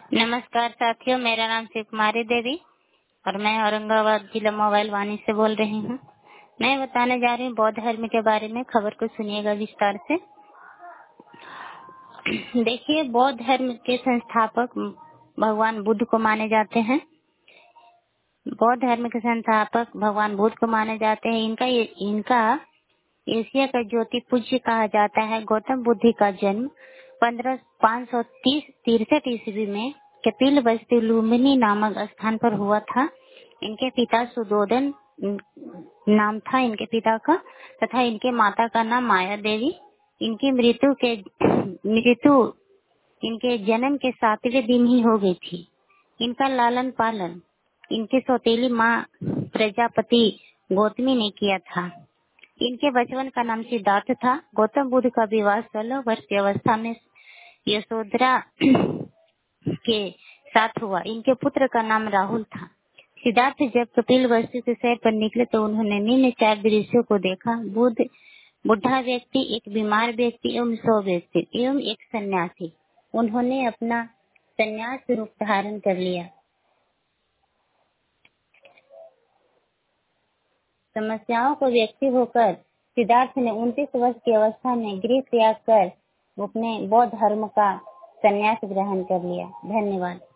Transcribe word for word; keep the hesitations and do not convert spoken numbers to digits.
नमस्कार साथियों, मेरा नाम शिव कुमारी देवी और मैं औरंगाबाद जिला मोबाइल वाणी से बोल रही हूँ। मैं बताने जा रही हूँ बौद्ध धर्म के बारे में। खबर को सुनिएगा विस्तार से। देखिए, बौद्ध धर्म के संस्थापक भगवान बुद्ध को माने जाते हैं। बौद्ध धर्म के संस्थापक भगवान बुद्ध को माने जाते हैं। इनका इनका एशिया का ज्योति पूज्य कहा जाता है। गौतम बुद्ध का जन्म पंद्रह पाँच सौ तीस तिरसठ ईस्वी में कपिल वस्तु लुम्बिनी नामक स्थान पर हुआ था। इनके पिता सुदोधन नाम था इनके पिता का, तथा इनके माता का नाम माया देवी। इनकी मृत्यु के मृत्यु इनके जन्म के सातवें दिन ही हो गई थी। इनका लालन पालन इनकी सौतेली माँ प्रजापति गौतमी ने किया था। इनके बचपन का नाम सिद्धार्थ था। गौतम बुद्ध का विवाह सोलह वर्ष की अवस्था में यशोधरा के साथ हुआ। इनके पुत्र का नाम राहुल था। सिद्धार्थ जब कपिल वस्तु के सैर पर निकले तो उन्होंने निम्न चार दृश्यों को देखा। बुद्ध, बुढ़ा व्यक्ति, एक बीमार व्यक्ति एवं सौ व्यक्ति एवं एक सन्यासी। उन्होंने अपना सन्यास रूप धारण कर लिया। समस्याओं को व्यक्ति होकर सिद्धार्थ ने उनतीस वर्ष की अवस्था में गृह त्याग कर अपने बौद्ध धर्म का सन्यास ग्रहण कर लिया। धन्यवाद।